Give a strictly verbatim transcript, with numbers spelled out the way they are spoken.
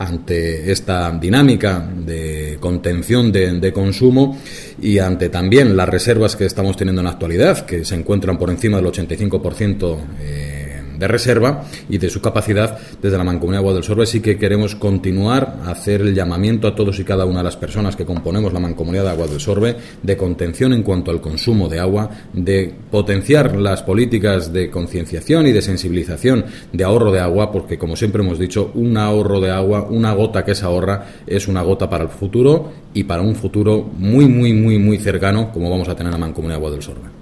ante esta dinámica de contención de, de consumo y ante también las reservas que estamos teniendo en la actualidad, que se encuentran por encima del ochenta y cinco por ciento eh, de reserva y de su capacidad, desde la Mancomunidad de Agua del Sorbe sí que queremos continuar a hacer el llamamiento a todos y cada una de las personas que componemos la Mancomunidad de Agua del Sorbe de contención en cuanto al consumo de agua, de potenciar las políticas de concienciación y de sensibilización de ahorro de agua, porque como siempre hemos dicho, un ahorro de agua, una gota que se ahorra es una gota para el futuro y para un futuro muy, muy, muy, muy cercano como vamos a tener la Mancomunidad de Agua del Sorbe.